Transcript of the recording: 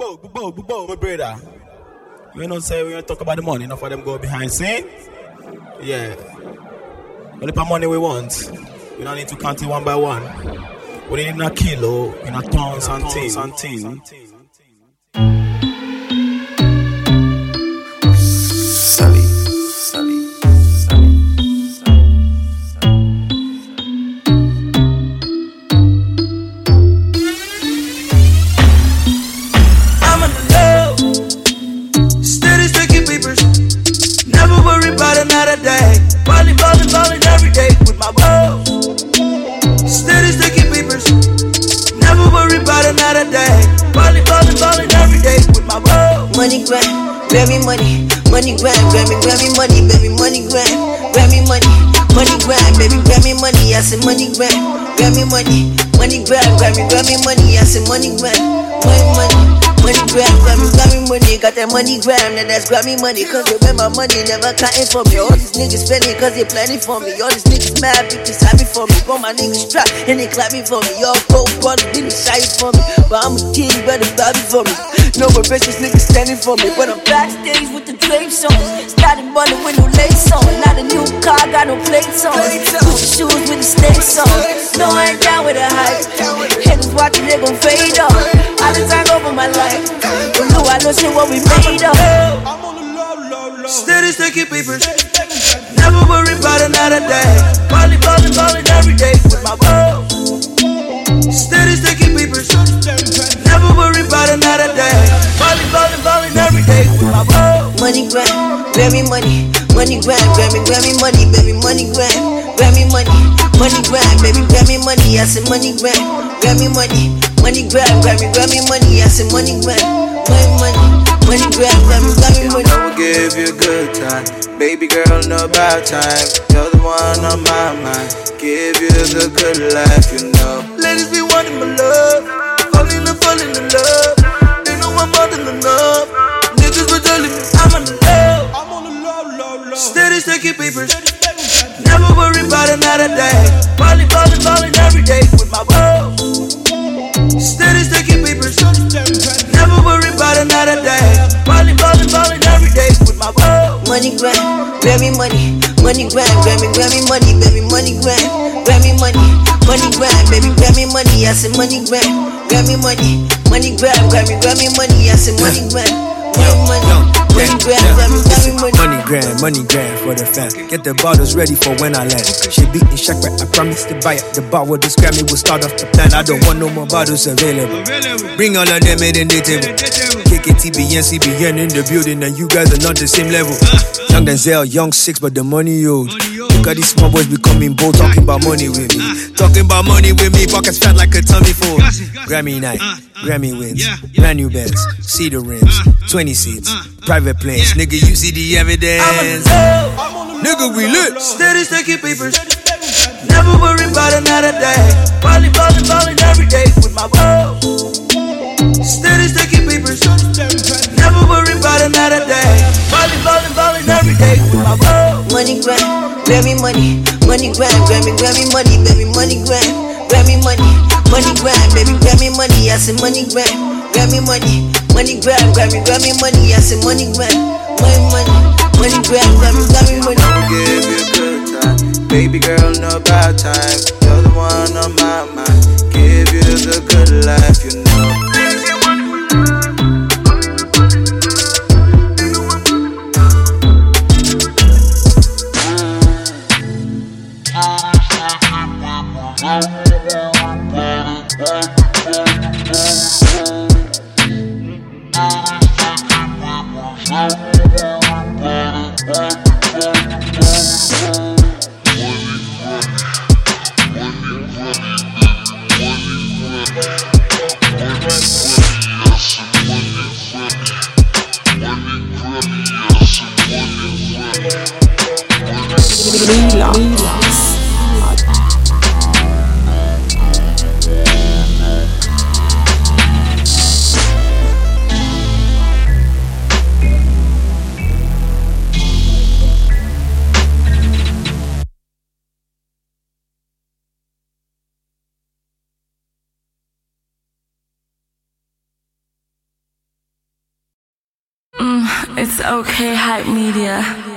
my brother. We don't say we don't talk about the money. Enough of them go behind scene. Yeah. Only the money we want. We don't need to count it one by one. We need in a kilo, in a tons and things. Ballin' every day with my bro. Steady sticky peepers. Never worry about another day. Ballin' every day with my bro. Money grind, grab me money. Money grind, grab me money, baby. Money grind, grab me money. Money grind, baby, grab me money. I said money grind, grab me money. Money grind, grab me money. I said money grind, money. Money grab me money, got that money grab, now that's grab me money. Cause they bet my money never counting for me. All these niggas spending cause they planning for me. All these niggas mad, bitches happy for me. Bro, my niggas trap and they clapping for me. Y'all broke brothers didn't shy for me. But I'm a king, better baby for me. No more bitches niggas standing for me. But I'm backstage with the drapes on. Starting ballin' with no lace on. Not a new car, got no plates on. Gucci shoes with the snakes on. No, I ain't down with the hype. Haters watching, they gon' fade off. I done turned over my life. But no, I know shit what we made of. I'm on the low. Steady sticky papers. Never worry about another day. Ballin' every day with my bro. Steady sticky papers. Never worry about another day. Ballin' every day with my bro. Money grind, grab me money. Money grind, grab me money, baby. Money grind, grab me money. Money grind, baby, grab me money. I said money grind, grab me money. Money grab me money. I said money grind, money grab me money. I will give you a good time, baby girl, no about time. You're the one on my mind. Give you the good life, you know. Ladies be wanting my love, falling in love. They know I'm more than enough. Niggas were telling me I'm on the low. Steady sticky papers. Never worry about another day. Ballin' every day with my bro. Steady sticky papers. Never worry about another day. Ballin' every day with my bro. Money grind, grab me money. Money grind, grab me money, baby. Money grind, grab me money. Money grind, baby, grab me money. I said money grind, grab me money. Money grab me money. I said money grind, money grind for the fam. Get the bottles ready for when I land. She beating Shaq, but I promise to buy it. The bar will describe me, will start off the plan. I don't want no more bottles available. Bring all of them in the table. KKTBN, CBN in the building, and you guys are not the same level. Young Denzel, young six, but the money old. Look at these small boys becoming bold, talking about money with me. Talking about money with me, pockets fat like a tummy full. Grammy night, Grammy wins, brand new bands, cedar rims, 20 seats, private planes. Nigga, you see the evidence. Nigga, we lit. Steady sticky papers. Never worry about another day. Ballin' every day with my bro. Steady sticky papers. Never worry about another day. Ballin' every day with my bro. Money grind, grab me money. Money grind, grab me money, baby. Money grind, grab me money. Money grind, baby, grab me money. I said money grind, grab me money. Money grab me money. I said money grind, money grab me money. I will give you a good time, baby girl, no about time. You're the one on my mind. Give you the good life, you know. It's okay, Hype Media.